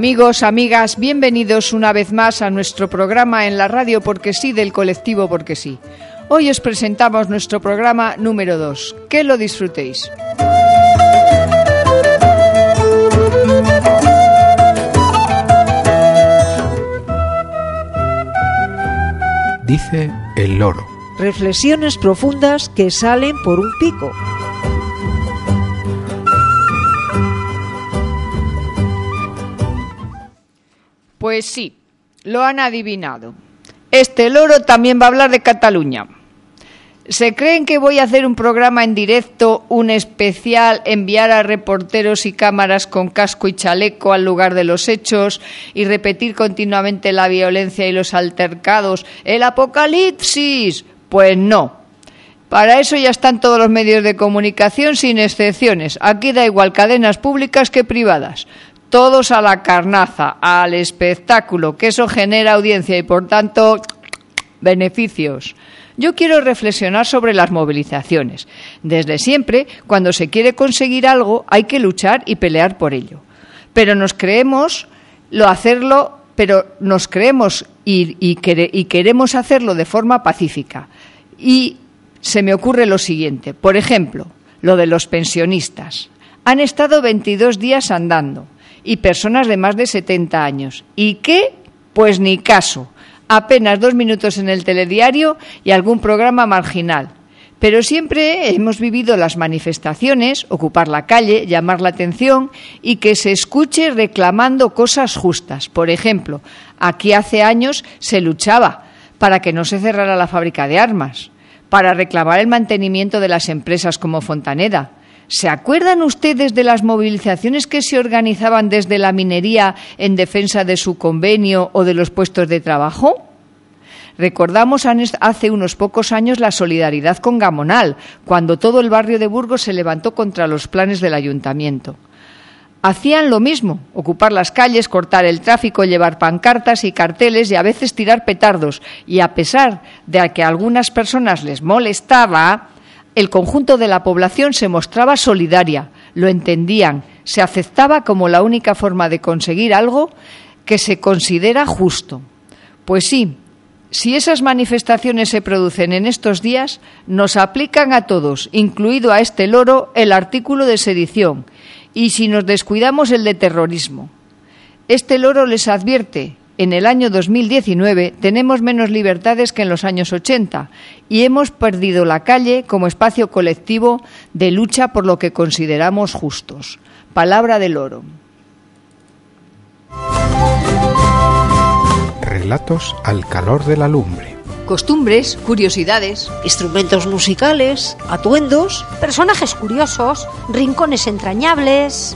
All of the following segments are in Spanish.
Amigos, amigas, bienvenidos una vez más a nuestro programa en la radio Porque Sí del colectivo Porque Sí. Hoy os presentamos nuestro programa número 2. Que lo disfrutéis. Dice el loro. Reflexiones profundas que salen por un pico. Pues sí, lo han adivinado. Este loro también va a hablar de Cataluña. ¿Se creen que voy a hacer un programa en directo, un especial, enviar a reporteros y cámaras con casco y chaleco al lugar de los hechos y repetir continuamente la violencia y los altercados, el apocalipsis? Pues no. Para eso ya están todos los medios de comunicación sin excepciones. Aquí da igual cadenas públicas que privadas. Todos a la carnaza, al espectáculo, que eso genera audiencia y por tanto beneficios. Yo quiero reflexionar sobre las movilizaciones. Desde siempre, cuando se quiere conseguir algo, hay que luchar y pelear por ello. Pero nos creemos y queremos hacerlo de forma pacífica. Y se me ocurre lo siguiente. Por ejemplo, lo de los pensionistas. Han estado 22 días andando. Y personas de más de 70 años. ¿Y qué? Pues ni caso. Apenas 2 minutos en el telediario y algún programa marginal. Pero siempre hemos vivido las manifestaciones, ocupar la calle, llamar la atención y que se escuche reclamando cosas justas. Por ejemplo, aquí hace años se luchaba para que no se cerrara la fábrica de armas, para reclamar el mantenimiento de las empresas como Fontaneda. ¿Se acuerdan ustedes de las movilizaciones que se organizaban desde la minería en defensa de su convenio o de los puestos de trabajo? Recordamos hace unos pocos años la solidaridad con Gamonal, cuando todo el barrio de Burgos se levantó contra los planes del ayuntamiento. Hacían lo mismo, ocupar las calles, cortar el tráfico, llevar pancartas y carteles y a veces tirar petardos. Y a pesar de que a algunas personas les molestaba, el conjunto de la población se mostraba solidaria, lo entendían, se aceptaba como la única forma de conseguir algo que se considera justo. Pues sí, si esas manifestaciones se producen en estos días, nos aplican a todos, incluido a este loro, el artículo de sedición, y si nos descuidamos el de terrorismo. Este loro les advierte. En el año 2019 tenemos menos libertades que en los años 80 y hemos perdido la calle como espacio colectivo de lucha por lo que consideramos justos. Palabra del loro. Relatos al calor de la lumbre. Costumbres, curiosidades, Instrumentos musicales, atuendos, personajes curiosos, rincones entrañables.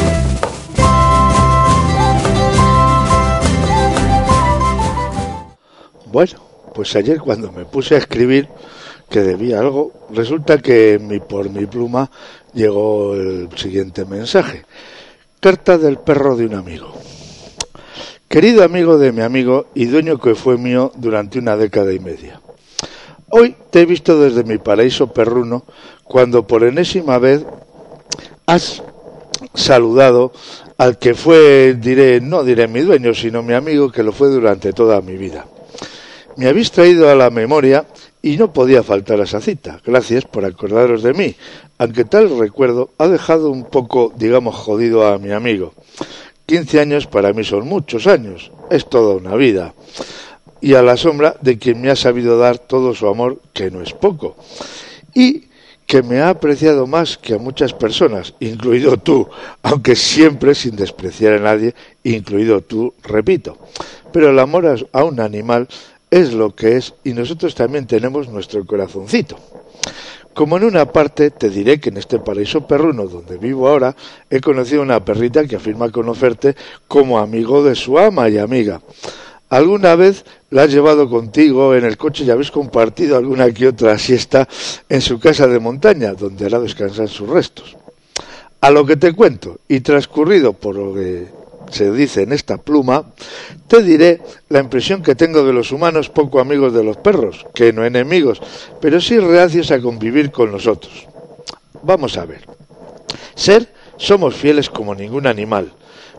Bueno, pues ayer cuando me puse a escribir que debía algo, resulta que por mi pluma llegó el siguiente mensaje. Carta del perro de un amigo. Querido amigo de mi amigo y dueño que fue mío durante 1 década y media. Hoy te he visto desde mi paraíso perruno cuando por enésima vez has saludado al que fue, no diré mi dueño, sino mi amigo que lo fue durante toda mi vida. Me habéis traído a la memoria y no podía faltar a esa cita. Gracias por acordaros de mí, aunque tal recuerdo ha dejado un poco, jodido a mi amigo. 15 años para mí son muchos años, es toda una vida. Y a la sombra de quien me ha sabido dar todo su amor, que no es poco. Y que me ha apreciado más que a muchas personas, incluido tú, aunque siempre sin despreciar a nadie, incluido tú, repito. Pero el amor a un animal es lo que es y nosotros también tenemos nuestro corazoncito. Como en una parte te diré que en este paraíso perruno donde vivo ahora he conocido una perrita que afirma conocerte como amigo de su ama y amiga. ¿Alguna vez la has llevado contigo en el coche y habéis compartido alguna que otra siesta en su casa de montaña donde hará descansar sus restos? A lo que te cuento y transcurrido por lo que se dice en esta pluma, te diré la impresión que tengo de los humanos poco amigos de los perros, que no enemigos, pero sí reacios a convivir con nosotros. Vamos a ver. Somos fieles como ningún animal,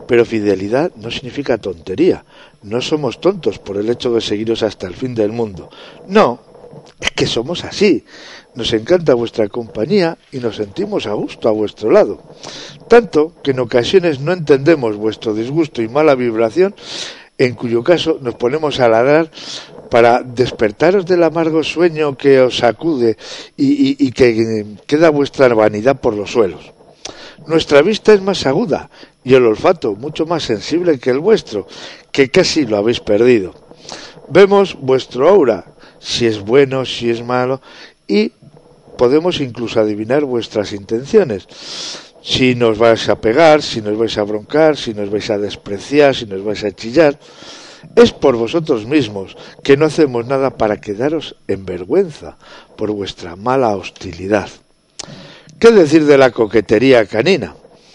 Pero fidelidad no significa tontería. No somos tontos por el hecho de seguiros hasta el fin del mundo. No, es que somos así. Nos encanta vuestra compañía y nos sentimos a gusto a vuestro lado. Tanto que en ocasiones no entendemos vuestro disgusto y mala vibración, en cuyo caso nos ponemos a ladrar para despertaros del amargo sueño que os sacude y que queda vuestra vanidad por los suelos. Nuestra vista es más aguda y el olfato mucho más sensible que el vuestro, que casi lo habéis perdido. Vemos vuestro aura, si es bueno, si es malo, y podemos incluso adivinar vuestras intenciones. Si nos vais a pegar, si nos vais a broncar, si nos vais a despreciar, si nos vais a chillar. Es por vosotros mismos, que no hacemos nada para quedaros en vergüenza por vuestra mala hostilidad. ¿Qué decir de la coquetería canina?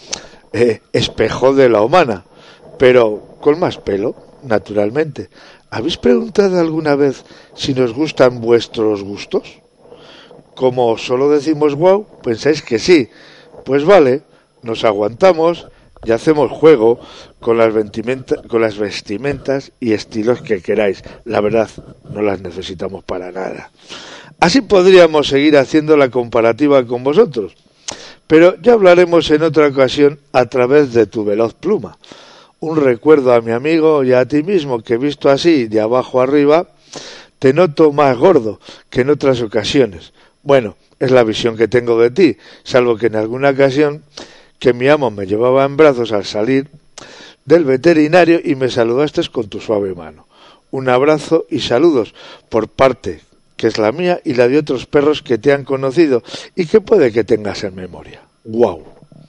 Espejo de la humana, pero con más pelo, naturalmente. ¿Habéis preguntado alguna vez si nos gustan vuestros gustos? Como solo decimos guau, pensáis que sí. Pues vale, nos aguantamos y hacemos juego con las vestimentas y estilos que queráis. La verdad, no las necesitamos para nada. Así podríamos seguir haciendo la comparativa con vosotros, pero ya hablaremos en otra ocasión a través de tu veloz pluma. Un recuerdo a mi amigo y a ti mismo que, visto así, de abajo arriba, te noto más gordo que en otras ocasiones. Bueno, es la visión que tengo de ti, salvo que en alguna ocasión que mi amo me llevaba en brazos al salir del veterinario y me saludaste con tu suave mano. Un abrazo y saludos por parte que es la mía y la de otros perros que te han conocido y que puede que tengas en memoria. ¡Guau!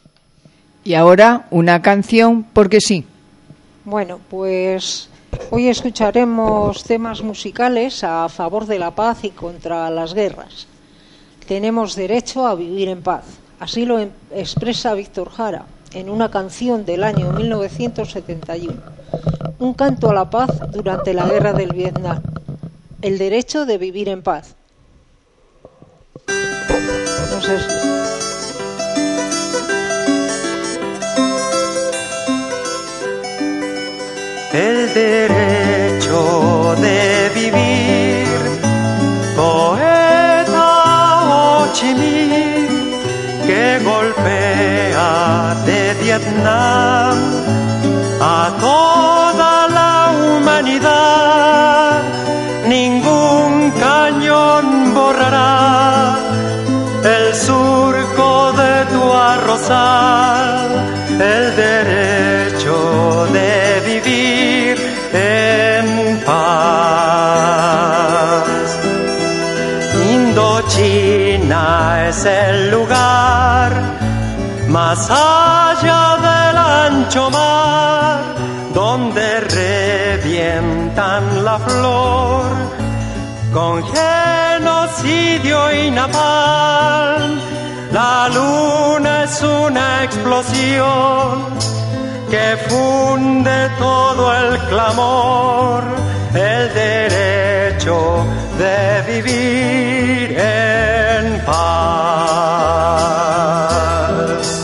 Y ahora una canción porque sí. Bueno, pues hoy escucharemos temas musicales a favor de la paz y contra las guerras. Tenemos derecho a vivir en paz. Así lo expresa Víctor Jara en una canción del año 1971. Un canto a la paz durante la guerra del Vietnam. El derecho de vivir en paz. No sé si... El derecho de vivir, poeta Ho Chi Minh, que golpea de Vietnam a toda la humanidad. Ningún cañón borrará el surco de tu arrozal. El derecho de vivir en paz. Indochina es el lugar más allá del ancho mar, donde revientan la flor con genocidio y napalm. La luna es una explosión que funde todo el clamor. El derecho de vivir en paz.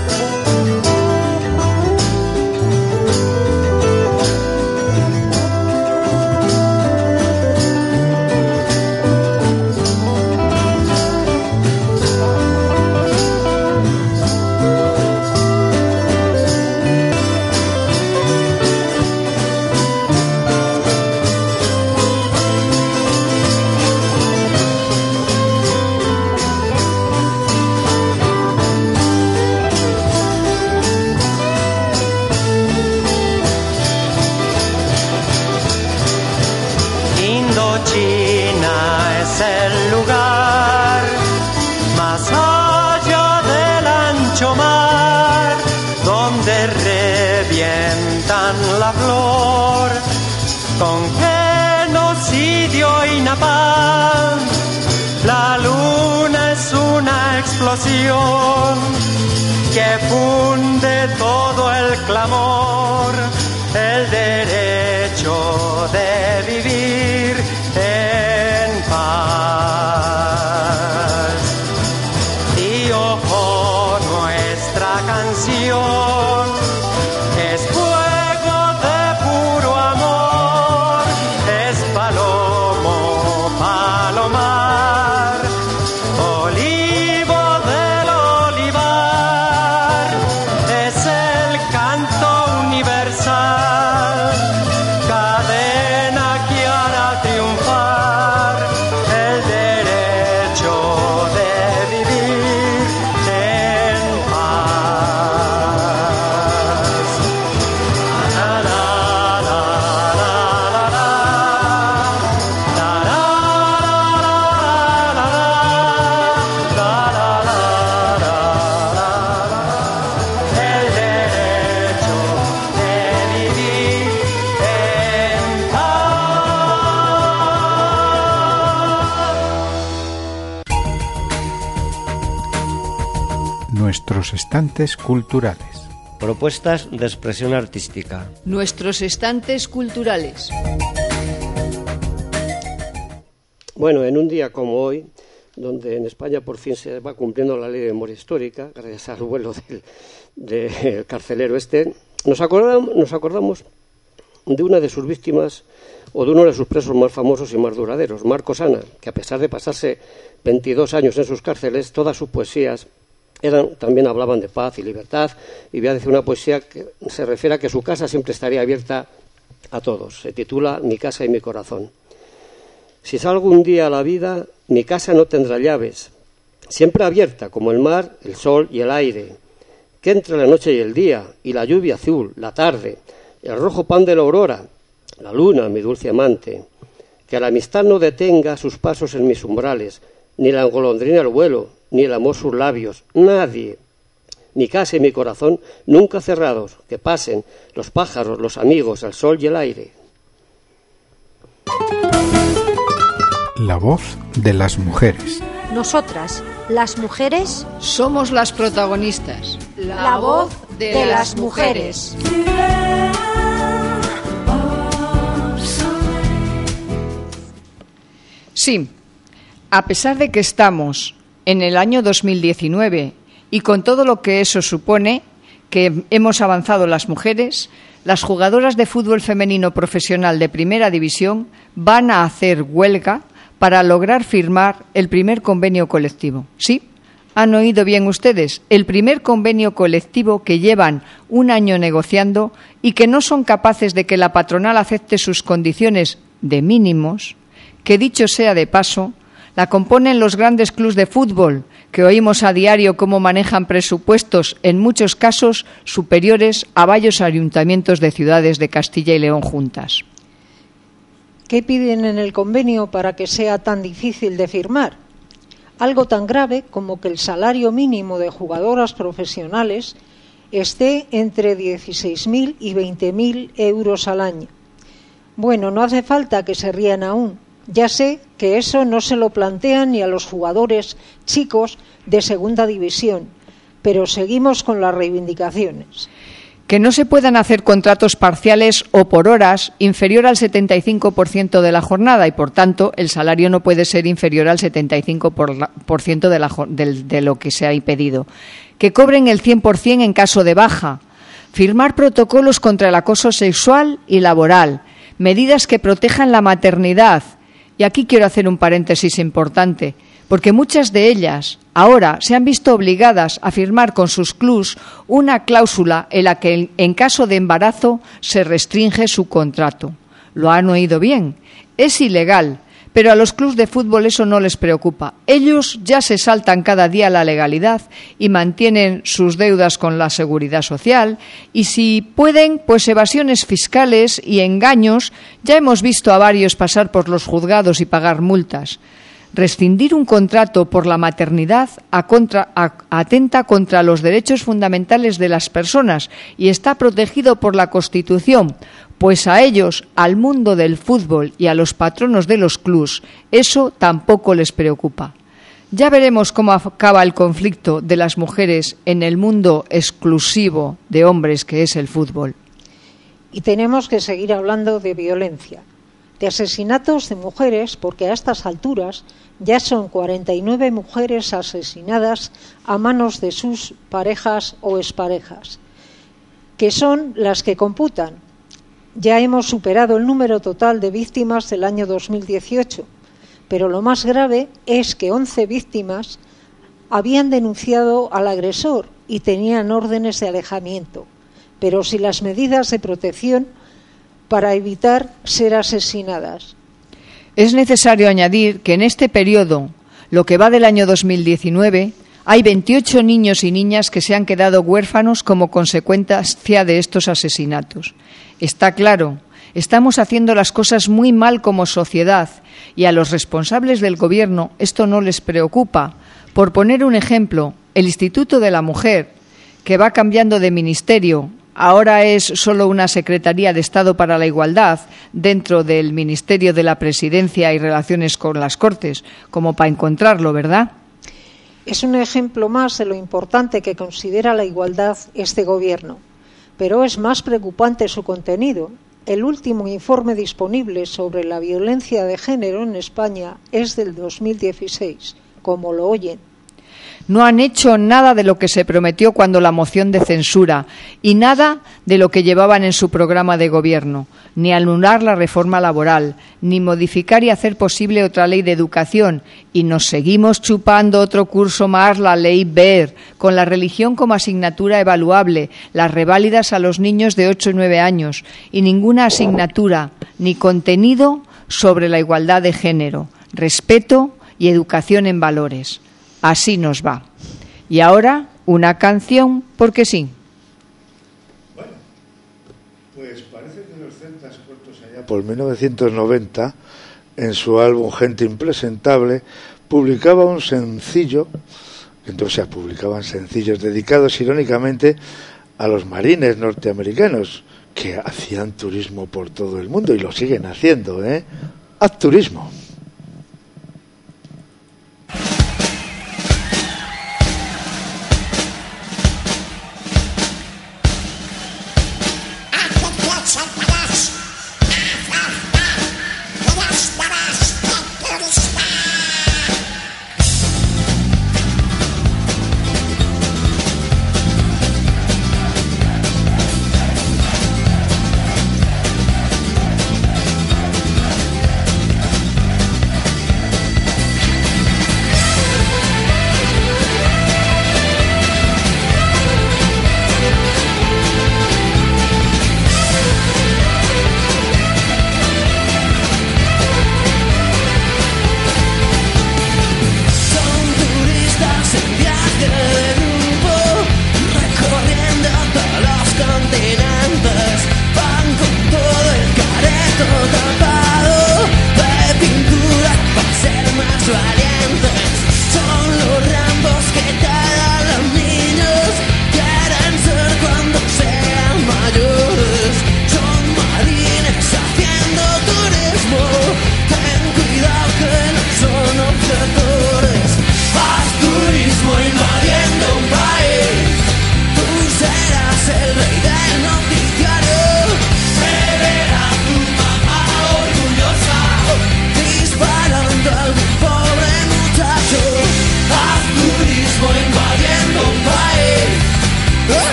La flor con genocidio y napalm. La luna es una explosión que funde todo el clamor. El derecho de vivir en paz. Y ojo, nuestra canción es nuestros estantes culturales. Propuestas de expresión artística. Nuestros estantes culturales. Bueno, en un día como hoy, donde en España por fin se va cumpliendo la ley de memoria histórica, gracias al vuelo del carcelero nos acordamos de una de sus víctimas, o de uno de sus presos más famosos y más duraderos, Marcos Ana, que a pesar de pasarse 22 años en sus cárceles, todas sus poesías también hablaban de paz y libertad, y voy a decir una poesía que se refiere a que su casa siempre estaría abierta a todos. Se titula Mi casa y mi corazón. Si salgo un día a la vida, mi casa no tendrá llaves, siempre abierta como el mar, el sol y el aire, que entre la noche y el día, y la lluvia azul, la tarde, el rojo pan de la aurora, la luna, mi dulce amante, que la amistad no detenga sus pasos en mis umbrales, ni la golondrina el vuelo, ni el amor sus labios, nadie. Mi casa y mi corazón nunca cerrados, que pasen los pájaros, los amigos, el sol y el aire. La voz de las mujeres. Nosotras, las mujeres, somos las protagonistas. La voz de las mujeres. Sí, a pesar de que estamos en el año 2019 y con todo lo que eso supone, que hemos avanzado las mujeres, las jugadoras de fútbol femenino profesional de Primera División van a hacer huelga para lograr firmar el primer convenio colectivo. Sí, han oído bien ustedes, el primer convenio colectivo que llevan un año negociando y que no son capaces de que la patronal acepte sus condiciones de mínimos, que dicho sea de paso, la componen los grandes clubes de fútbol, que oímos a diario cómo manejan presupuestos, en muchos casos superiores a varios ayuntamientos de ciudades de Castilla y León juntas. ¿Qué piden en el convenio para que sea tan difícil de firmar? Algo tan grave como que el salario mínimo de jugadoras profesionales esté entre 16.000 y 20.000 euros al año. Bueno, no hace falta que se rían aún. Ya sé que eso no se lo plantean ni a los jugadores chicos de segunda división, pero seguimos con las reivindicaciones. Que no se puedan hacer contratos parciales o por horas inferior al 75% de la jornada y, por tanto, el salario no puede ser inferior al 75% de lo que se ha impedido. Que cobren el 100% en caso de baja. Firmar protocolos contra el acoso sexual y laboral. Medidas que protejan la maternidad. Y aquí quiero hacer un paréntesis importante, porque muchas de ellas ahora se han visto obligadas a firmar con sus clubs una cláusula en la que en caso de embarazo se restringe su contrato. Lo han oído bien, es ilegal, pero a los clubs de fútbol eso no les preocupa. Ellos ya se saltan cada día la legalidad y mantienen sus deudas con la Seguridad Social y si pueden, pues evasiones fiscales y engaños. Ya hemos visto a varios pasar por los juzgados y pagar multas. Rescindir un contrato por la maternidad atenta contra los derechos fundamentales de las personas y está protegido por la Constitución, pues a ellos, al mundo del fútbol y a los patronos de los clubs, eso tampoco les preocupa. Ya veremos cómo acaba el conflicto de las mujeres en el mundo exclusivo de hombres que es el fútbol. Y tenemos que seguir hablando de violencia, de asesinatos de mujeres, porque a estas alturas ya son 49 mujeres asesinadas a manos de sus parejas o exparejas, que son las que computan. Ya hemos superado el número total de víctimas del año 2018, pero lo más grave es que 11 víctimas habían denunciado al agresor y tenían órdenes de alejamiento, pero sin las medidas de protección para evitar ser asesinadas. Es necesario añadir que en este periodo, lo que va del año 2019, hay 28 niños y niñas que se han quedado huérfanos como consecuencia de estos asesinatos. Está claro, estamos haciendo las cosas muy mal como sociedad y a los responsables del Gobierno esto no les preocupa. Por poner un ejemplo, el Instituto de la Mujer, que va cambiando de ministerio, ahora es solo una Secretaría de Estado para la Igualdad dentro del Ministerio de la Presidencia y Relaciones con las Cortes, como para encontrarlo, ¿verdad? Es un ejemplo más de lo importante que considera la igualdad este Gobierno, pero es más preocupante su contenido. El último informe disponible sobre la violencia de género en España es del 2016, como lo oyen. No han hecho nada de lo que se prometió cuando la moción de censura y nada de lo que llevaban en su programa de gobierno, ni anular la reforma laboral, ni modificar y hacer posible otra ley de educación, y nos seguimos chupando otro curso más la ley BER, con la religión como asignatura evaluable, las reválidas a los niños de 8 y 9 años, y ninguna asignatura ni contenido sobre la igualdad de género, respeto y educación en valores. Así nos va. Y ahora, una canción, porque sí. Bueno, pues parece que los Celtas Cortos allá por 1990, en su álbum Gente Impresentable, publicaba un sencillo, entonces publicaban sencillos dedicados irónicamente a los marines norteamericanos que hacían turismo por todo el mundo y lo siguen haciendo, ¿eh? Haz turismo.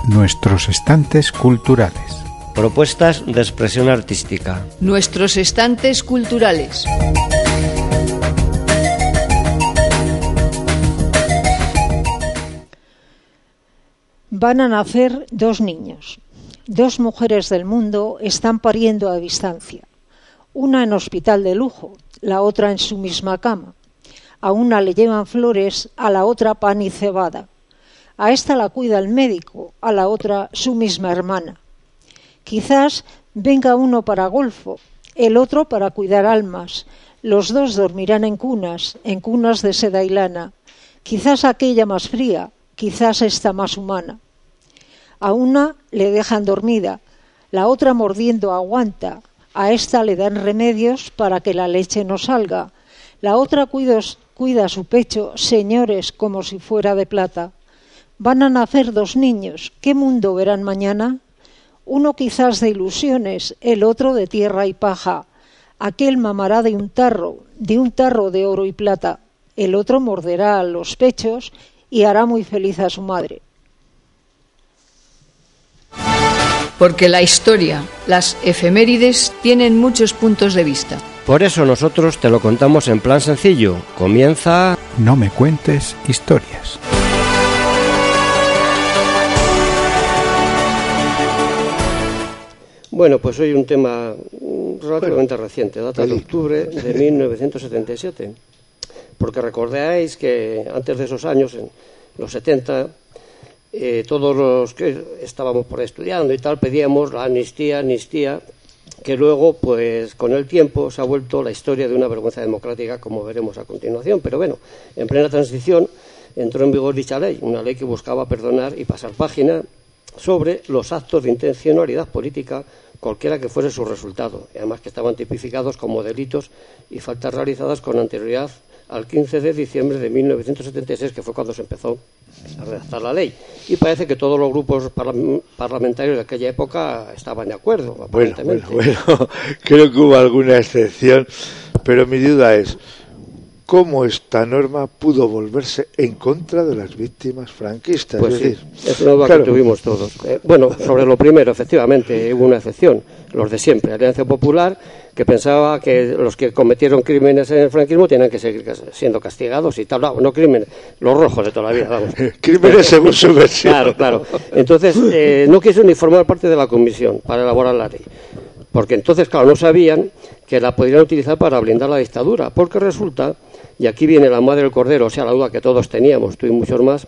Nuestros estantes culturales. Propuestas de expresión artística. Nuestros estantes culturales. Van a nacer 2 niños. 2 mujeres del mundo están pariendo a distancia. Una en hospital de lujo, la otra en su misma cama. A una le llevan flores, a la otra pan y cebada. A esta la cuida el médico, a la otra su misma hermana. Quizás venga uno para golfo, el otro para cuidar almas. Los 2 dormirán en cunas de seda y lana. Quizás aquella más fría, quizás esta más humana. A una le dejan dormida, la otra mordiendo aguanta. A esta le dan remedios para que la leche no salga. La otra cuida su pecho, señores, como si fuera de plata. Van a nacer 2 niños. ¿Qué mundo verán mañana? Uno quizás de ilusiones, el otro de tierra y paja. Aquel mamará de un tarro de oro y plata. El otro morderá los pechos y hará muy feliz a su madre. Porque la historia, las efemérides, tienen muchos puntos de vista. Por eso nosotros te lo contamos en plan sencillo. Comienza... No me cuentes historias. Bueno, pues hoy un tema relativamente reciente, data de octubre de 1977. Porque recordáis que antes de esos años, en los 70... todos los que estábamos por estudiando y tal pedíamos la amnistía, que luego, pues con el tiempo se ha vuelto la historia de una vergüenza democrática, como veremos a continuación. Pero bueno, en plena transición entró en vigor dicha ley, una ley que buscaba perdonar y pasar página sobre los actos de intencionalidad política, cualquiera que fuese su resultado, y además que estaban tipificados como delitos y faltas realizadas con anterioridad al 15 de diciembre de 1976, que fue cuando se empezó a redactar la ley. Y parece que todos los grupos parlamentarios de aquella época estaban de acuerdo, aparentemente. Bueno, creo que hubo alguna excepción, pero mi duda es, ¿cómo esta norma pudo volverse en contra de las víctimas franquistas? Pues es decir, sí, es una duda que tuvimos todos. Bueno, sobre lo primero, efectivamente, hubo una excepción, los de siempre, Alianza Popular, que pensaba que los que cometieron crímenes en el franquismo tenían que seguir siendo castigados y tal, no crímenes, los rojos de toda la vida, vamos. Crímenes según su versión. Claro. Entonces, no quiso ni formar parte de la comisión para elaborar la ley, porque entonces, claro, no sabían que la podrían utilizar para blindar la dictadura, porque resulta, y aquí viene la madre del cordero, o sea, la duda que todos teníamos, tú y muchos más,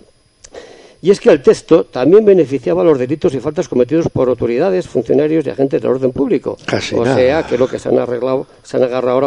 y es que el texto también beneficiaba los delitos y faltas cometidos por autoridades, funcionarios y agentes del orden público. Casi o nada. sea, que es lo que se han agarrado ahora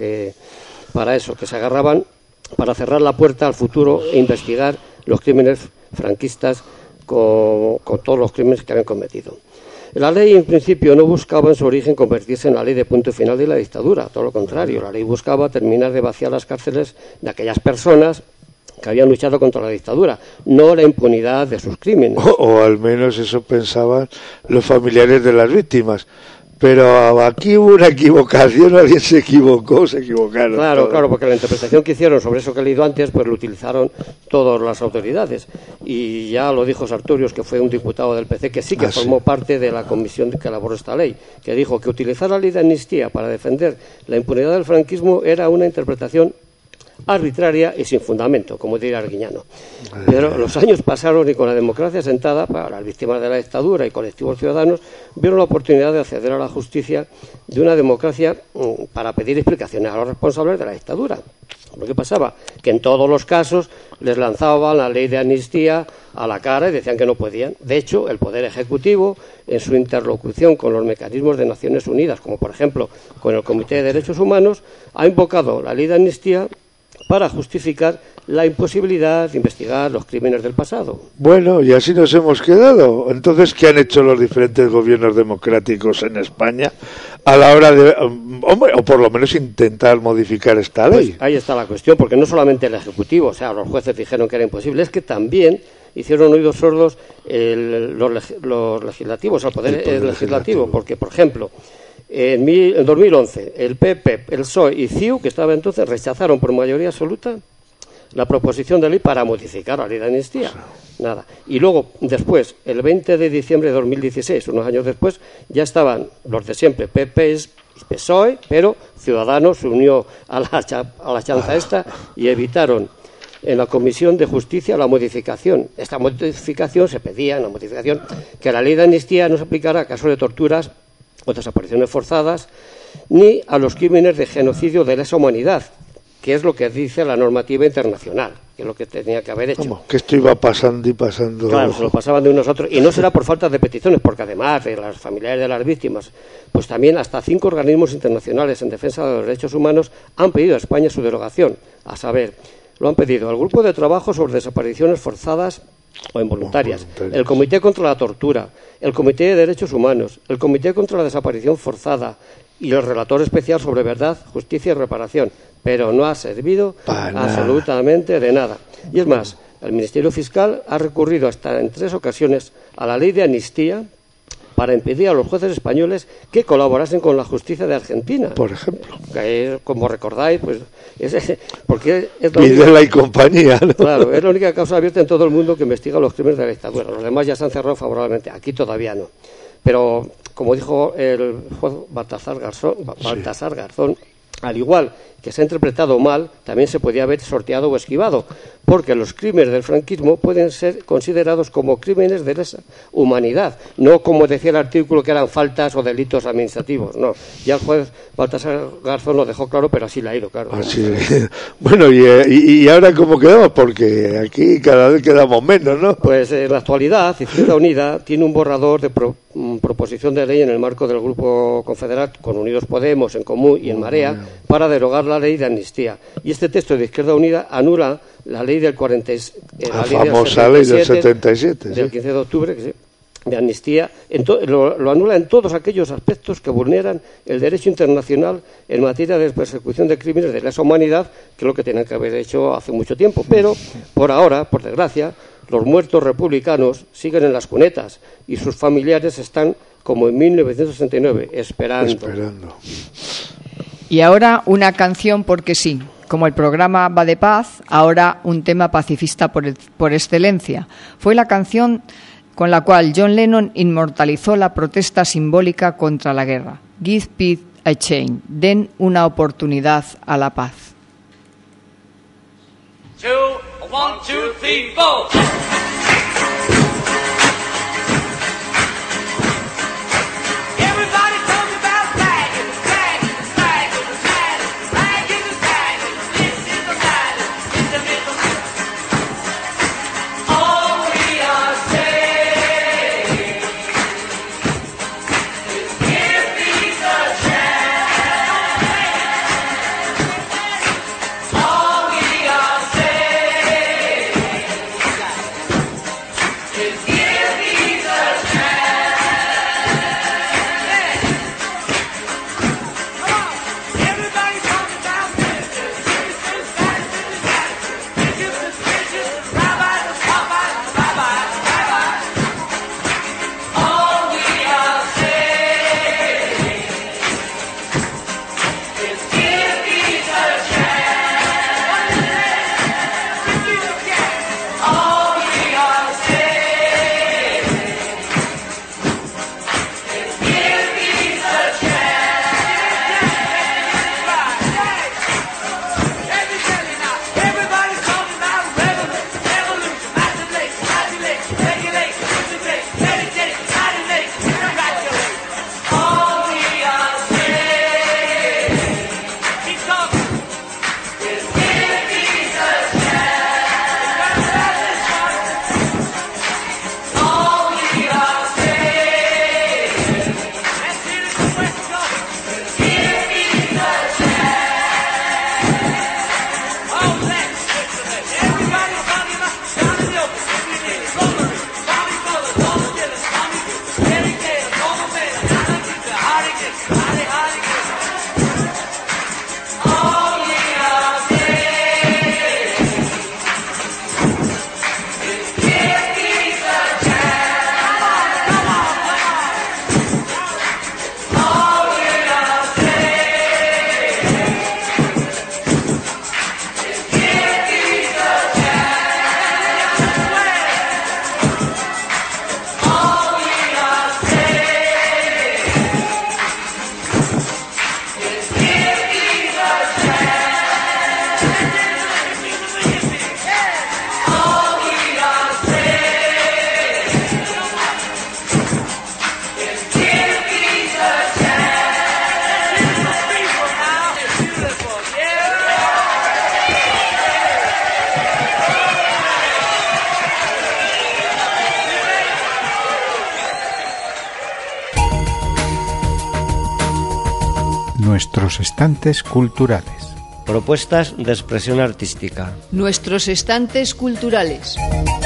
para eso, que se agarraban para cerrar la puerta al futuro e investigar los crímenes franquistas con todos los crímenes que habían cometido. La ley, en principio, no buscaba en su origen convertirse en la ley de punto final de la dictadura, todo lo contrario. La ley buscaba terminar de vaciar las cárceles de aquellas personas que habían luchado contra la dictadura, no la impunidad de sus crímenes. O al menos eso pensaban los familiares de las víctimas. Pero aquí hubo una equivocación, alguien se equivocaron. Claro, porque la interpretación que hicieron sobre eso que he leído antes, pues lo utilizaron todas las autoridades. Y ya lo dijo Sartorius, que fue un diputado del PC, que sí que formó parte de la comisión que elaboró esta ley, que dijo que utilizar la ley de amnistía para defender la impunidad del franquismo era una interpretación arbitraria y sin fundamento, como diría Arguiñano. Pero los años pasaron y con la democracia sentada, para las víctimas de la dictadura y colectivos ciudadanos vieron la oportunidad de acceder a la justicia de una democracia para pedir explicaciones a los responsables de la dictadura. Lo que pasaba, que en todos los casos les lanzaban la ley de amnistía a la cara y decían que no podían. De hecho, el Poder Ejecutivo, en su interlocución con los mecanismos de Naciones Unidas, como por ejemplo con el Comité de Derechos Humanos, ha invocado la ley de amnistía para justificar la imposibilidad de investigar los crímenes del pasado. Bueno, y así nos hemos quedado. Entonces, ¿qué han hecho los diferentes gobiernos democráticos en España a la hora de, o por lo menos intentar modificar esta ley? Pues ahí está la cuestión, porque no solamente el Ejecutivo, o sea, los jueces dijeron que era imposible, es que también hicieron oídos sordos los legislativos, el poder legislativo, porque, por ejemplo, en 2011, el PP, el PSOE y CiU, que estaba entonces, rechazaron por mayoría absoluta la proposición de ley para modificar la ley de amnistía. Nada. Y luego, después, el 20 de diciembre de 2016, unos años después, ya estaban los de siempre, PP y PSOE, pero Ciudadanos se unió a la chanza esta y evitaron en la Comisión de Justicia la modificación. Esta modificación se pedía, en la modificación, que la ley de amnistía no se aplicara a casos de torturas o desapariciones forzadas, ni a los crímenes de genocidio de lesa humanidad, que es lo que dice la normativa internacional, que es lo que tenía que haber hecho. ¿Cómo? Que esto iba pasando y pasando. Claro, se lo pasaban de unos a otros, y no será por falta de peticiones, porque además de las familiares de las víctimas, pues también hasta 5 organismos internacionales en defensa de los derechos humanos han pedido a España su derogación, a saber, lo han pedido al Grupo de Trabajo sobre Desapariciones Forzadas o Involuntarias, el Comité contra la Tortura, el Comité de Derechos Humanos, el Comité contra la Desaparición Forzada y el Relator Especial sobre Verdad, Justicia y Reparación, pero no ha servido absolutamente de nada. Y es más, el Ministerio Fiscal ha recurrido hasta en 3 ocasiones a la ley de amnistía para impedir a los jueces españoles que colaborasen con la justicia de Argentina. Por ejemplo. Que, como recordáis, pues porque es Videla y compañía, ¿no? Claro, es la única causa abierta en todo el mundo que investiga los crímenes de la dictadura. Los demás ya se han cerrado favorablemente. Aquí todavía no. Pero, como dijo el juez Baltasar Garzón, al igual que se ha interpretado mal, también se podía haber sorteado o esquivado, porque los crímenes del franquismo pueden ser considerados como crímenes de lesa humanidad, no como decía el artículo que eran faltas o delitos administrativos, no. Ya el juez Baltasar Garzón lo dejó claro, pero así le ha ido, claro. Así. Bueno, y ahora cómo quedamos, porque aquí cada vez quedamos menos, ¿no? Pues en la actualidad, Izquierda Unida tiene un borrador de proposición de ley en el marco del Grupo Confederal con Unidos Podemos, En Común y En Marea para derogar la ley de amnistía. Y este texto de Izquierda Unida anula la ley del 47, la famosa ley del 77, del 15 de octubre, que sí, de amnistía, lo anula en todos aquellos aspectos que vulneran el derecho internacional en materia de persecución de crímenes de lesa humanidad, que es lo que tenían que haber hecho hace mucho tiempo. Pero, por ahora, por desgracia, los muertos republicanos siguen en las cunetas y sus familiares están, como en 1969, esperando. Y ahora una canción porque sí. Como el programa va de paz, ahora un tema pacifista por excelencia. Fue la canción con la cual John Lennon inmortalizó la protesta simbólica contra la guerra. Give peace a chance. Den una oportunidad a la paz. 2, 1, 2, 3, 4. Nuestros estantes culturales. Propuestas de expresión artística. Nuestros estantes culturales.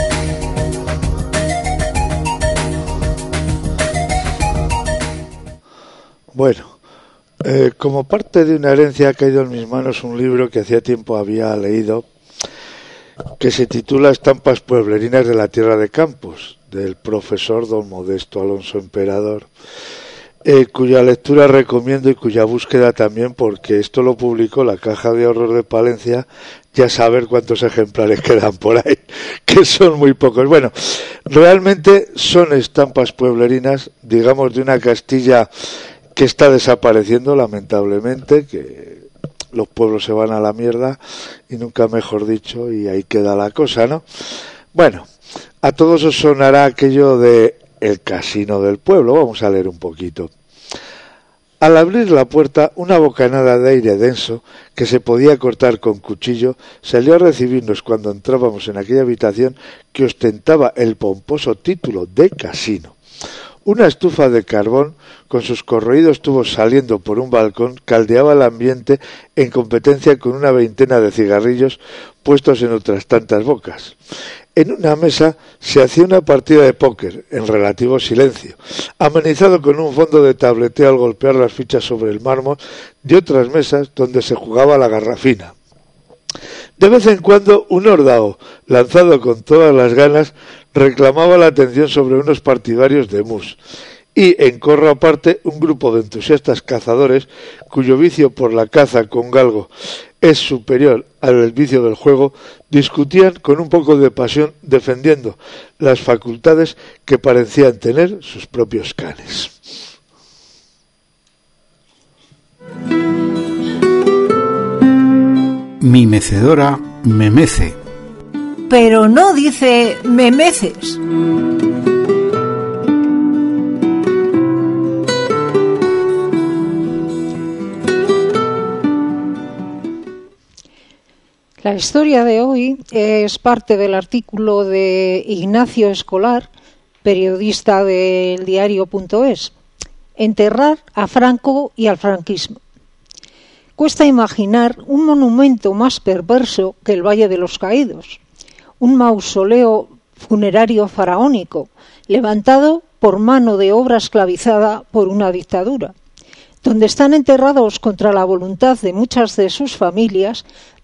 Bueno, como parte de una herencia ha caído en mis manos un libro que hacía tiempo había leído, que se titula Estampas pueblerinas de la tierra de Campos, del profesor don Modesto Alonso Emperador, cuya lectura recomiendo y cuya búsqueda también, porque esto lo publicó la Caja de Ahorros de Palencia, ya saber cuántos ejemplares quedan por ahí, que son muy pocos. Bueno, realmente son estampas pueblerinas, digamos, de una Castilla que está desapareciendo lamentablemente, que los pueblos se van a la mierda, y nunca mejor dicho, y ahí queda la cosa, ¿no? Bueno, a todos os sonará aquello de el casino del pueblo. Vamos a leer un poquito. Al abrir la puerta, una bocanada de aire denso, que se podía cortar con cuchillo, salió a recibirnos cuando entrábamos en aquella habitación que ostentaba el pomposo título de casino. Una estufa de carbón, con sus corroídos tubos saliendo por un balcón, caldeaba el ambiente en competencia con una veintena de cigarrillos puestos en otras tantas bocas. En una mesa se hacía una partida de póker en relativo silencio, amenizado con un fondo de tableteo al golpear las fichas sobre el mármol de otras mesas donde se jugaba la garrafina. De vez en cuando un hordao, lanzado con todas las ganas, reclamaba la atención sobre unos partidarios de mus, y en corro aparte un grupo de entusiastas cazadores cuyo vicio por la caza con galgo es superior al vicio del juego, discutían con un poco de pasión defendiendo las facultades que parecían tener sus propios canes. Mi mecedora me mece. Pero no dice me meces. La historia de hoy es parte del artículo de Ignacio Escolar, periodista del diario.es, Enterrar a Franco y al franquismo. Cuesta imaginar un monumento más perverso que el Valle de los Caídos, un mausoleo funerario faraónico, levantado por mano de obra esclavizada por una dictadura, donde están enterrados contra la voluntad de muchas de sus familias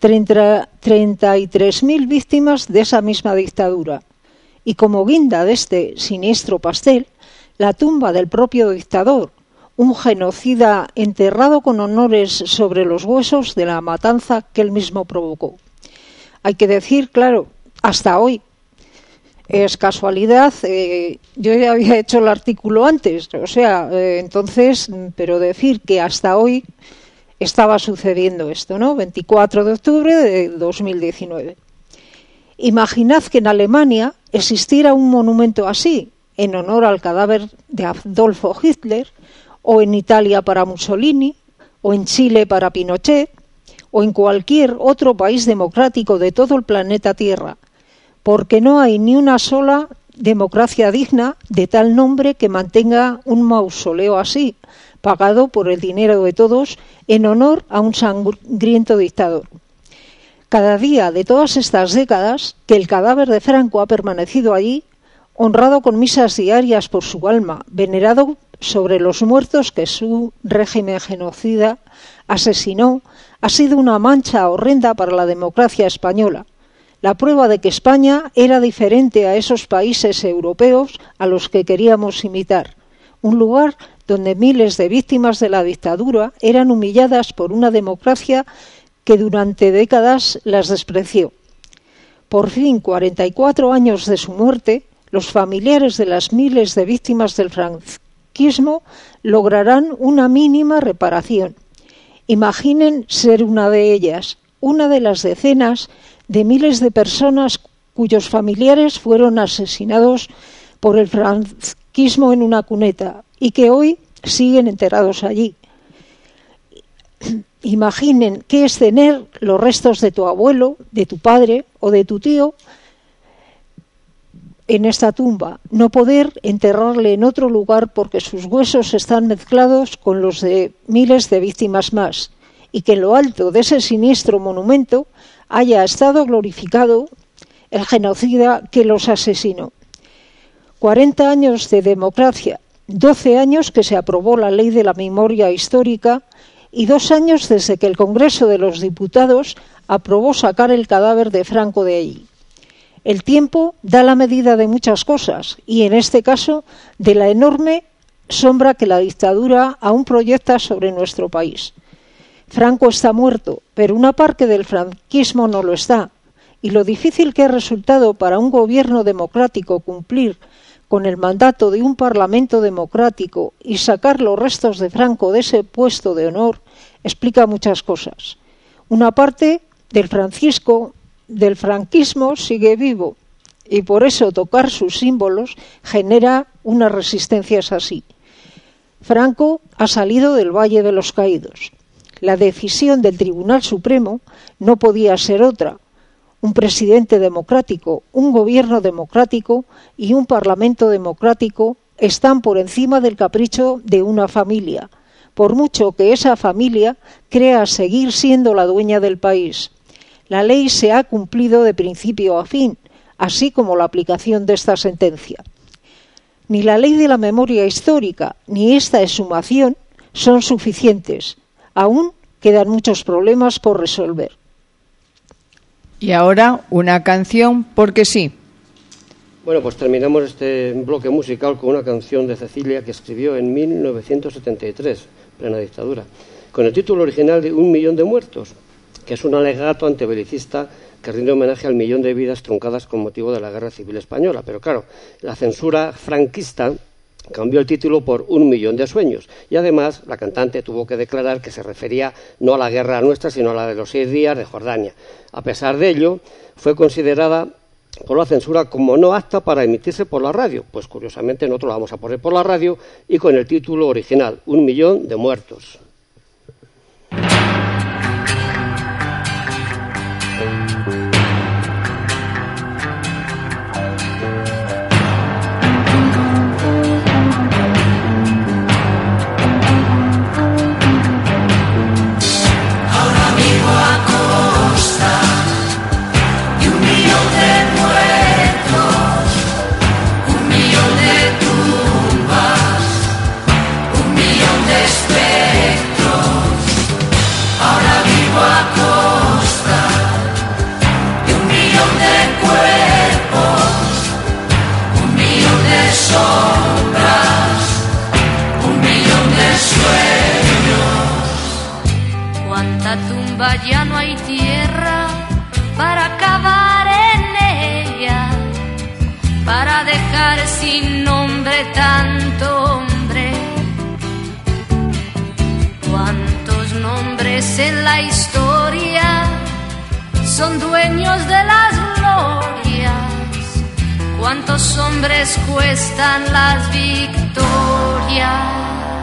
33.000 víctimas de esa misma dictadura, y como guinda de este siniestro pastel, la tumba del propio dictador, un genocida enterrado con honores sobre los huesos de la matanza que él mismo provocó. Hay que decir, claro, hasta hoy, es casualidad, yo ya había hecho el artículo antes, entonces, pero decir que hasta hoy estaba sucediendo esto, ¿no? 24 de octubre de 2019. Imaginad que en Alemania existiera un monumento así, en honor al cadáver de Adolfo Hitler, o en Italia para Mussolini, o en Chile para Pinochet, o en cualquier otro país democrático de todo el planeta Tierra, porque no hay ni una sola democracia digna de tal nombre que mantenga un mausoleo así, pagado por el dinero de todos, en honor a un sangriento dictador. Cada día de todas estas décadas que el cadáver de Franco ha permanecido allí, honrado con misas diarias por su alma, venerado sobre los muertos que su régimen genocida asesinó, ha sido una mancha horrenda para la democracia española. La prueba de que España era diferente a esos países europeos a los que queríamos imitar. Un lugar donde miles de víctimas de la dictadura eran humilladas por una democracia que durante décadas las despreció. Por fin, 44 años de su muerte, los familiares de las miles de víctimas del franquismo lograrán una mínima reparación. Imaginen ser una de ellas, una de las decenas de miles de personas cuyos familiares fueron asesinados por el franquismo en una cuneta y que hoy siguen enterrados allí. Imaginen qué es tener los restos de tu abuelo, de tu padre o de tu tío en esta tumba, no poder enterrarle en otro lugar porque sus huesos están mezclados con los de miles de víctimas más, y que en lo alto de ese siniestro monumento haya estado glorificado el genocida que los asesinó. 40 años de democracia, 12 años que se aprobó la Ley de la Memoria Histórica y 2 años desde que el Congreso de los Diputados aprobó sacar el cadáver de Franco de allí. El tiempo da la medida de muchas cosas y, en este caso, de la enorme sombra que la dictadura aún proyecta sobre nuestro país. Franco está muerto, pero una parte del franquismo no lo está, y lo difícil que ha resultado para un gobierno democrático cumplir con el mandato de un parlamento democrático y sacar los restos de Franco de ese puesto de honor explica muchas cosas. Una parte del franquismo sigue vivo y por eso tocar sus símbolos genera unas resistencias así. Franco ha salido del Valle de los Caídos. La decisión del Tribunal Supremo no podía ser otra. Un presidente democrático, un gobierno democrático y un parlamento democrático están por encima del capricho de una familia, por mucho que esa familia crea seguir siendo la dueña del país. La ley se ha cumplido de principio a fin, así como la aplicación de esta sentencia. Ni la ley de la memoria histórica ni esta exhumación son suficientes. Aún quedan muchos problemas por resolver. Y ahora una canción porque sí. Bueno, pues terminamos este bloque musical con una canción de Cecilia que escribió en 1973, plena dictadura, con el título original de 1 millón de muertos, que es un alegato antibelicista que rinde homenaje al millón de vidas truncadas con motivo de la Guerra Civil Española. Pero claro, la censura franquista cambió el título por 1 millón de sueños y además la cantante tuvo que declarar que se refería no a la guerra nuestra sino a la de los 6 días de Jordania. A pesar de ello, fue considerada por la censura como no apta para emitirse por la radio. Pues curiosamente nosotros la vamos a poner por la radio y con el título original, 1 millón de muertos. Ya no hay tierra para cavar en ella, para dejar sin nombre tanto hombre. Cuántos nombres en la historia son dueños de las glorias, cuántos hombres cuestan las victorias.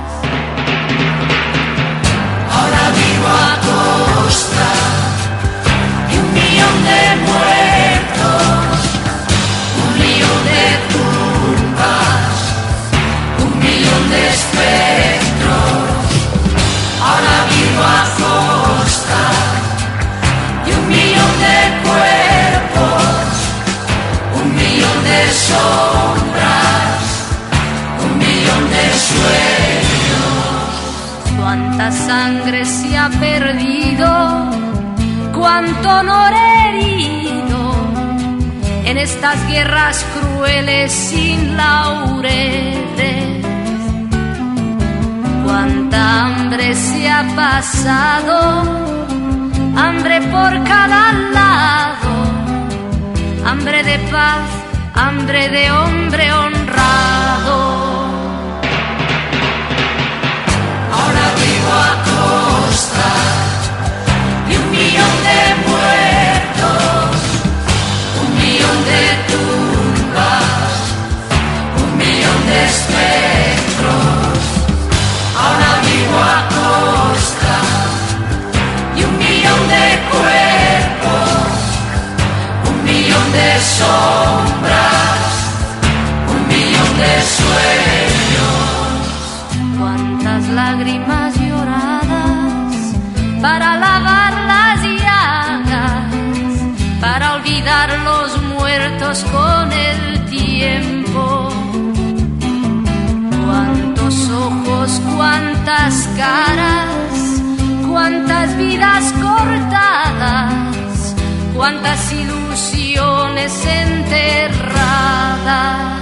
Ahora vivo a costa de 1 millón de muertos, 1 millón de tumbas, 1 millón de espectros. Ahora vivo a costa de 1 millón de cuerpos, 1 millón de sombras, 1 millón de sueños. Cuánta sangre se ha perdido, cuánto honor herido en estas guerras crueles sin laureles. Cuánta hambre se ha pasado, hambre por cada lado, hambre de paz, hambre de hombre honrado. Ahora vivo a costa de 1 millón de muertos, 1 millón de tumbas, 1 millón de espectros. Ahora vivo a costa de 1 millón de cuerpos, 1 millón de sombras, cuántas caras, cuántas vidas cortadas, cuántas ilusiones enterradas.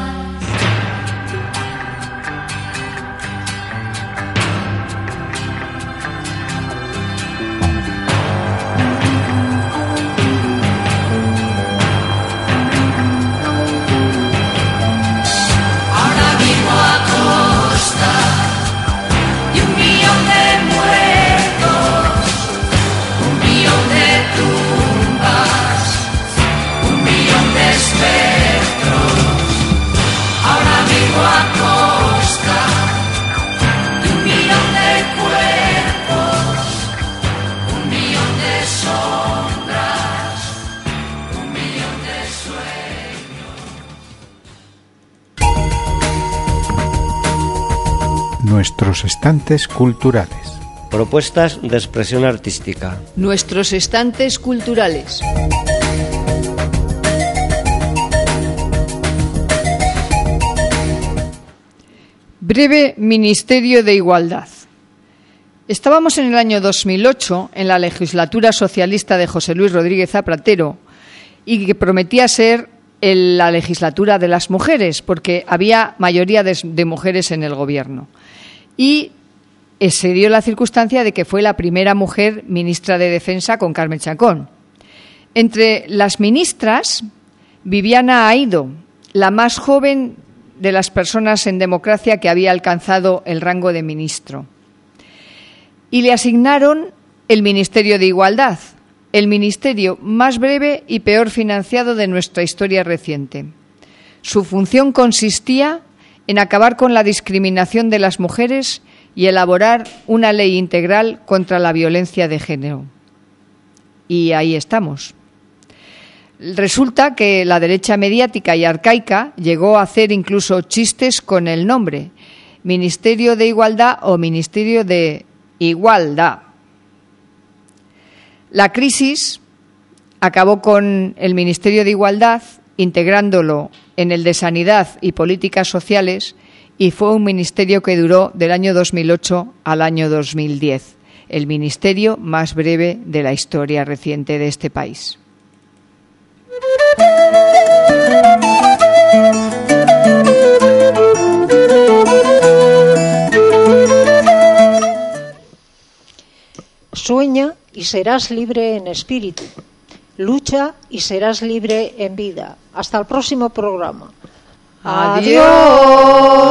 Y 1 millón de muertos, 1 millón de tumbas, 1 millón de espectros. Ahora vivo a costa de 1 millón de cuerpos, 1 millón de sombras, 1 millón de sueños. Nuestros estantes culturales. Propuestas de expresión artística. Nuestros estantes culturales. Breve Ministerio de Igualdad. Estábamos en el año 2008, en la legislatura socialista de José Luis Rodríguez Zapatero, y que prometía ser la legislatura de las mujeres, porque había mayoría de mujeres en el gobierno. Y se dio la circunstancia de que fue la primera mujer ministra de Defensa con Carmen Chacón. Entre las ministras, Viviana Aído, la más joven de las personas en democracia que había alcanzado el rango de ministro. Y le asignaron el Ministerio de Igualdad, el ministerio más breve y peor financiado de nuestra historia reciente. Su función consistía en acabar con la discriminación de las mujeres y elaborar una ley integral contra la violencia de género. Y ahí estamos. Resulta que la derecha mediática y arcaica llegó a hacer incluso chistes con el nombre, Ministerio de Igualdad o Ministerio de Igualdad. La crisis acabó con el Ministerio de Igualdad, integrándolo en el de Sanidad y Políticas Sociales, y fue un ministerio que duró del año 2008 al año 2010, el ministerio más breve de la historia reciente de este país. Sueña y serás libre en espíritu. Lucha y serás libre en vida. Hasta el próximo programa. ¡Adiós!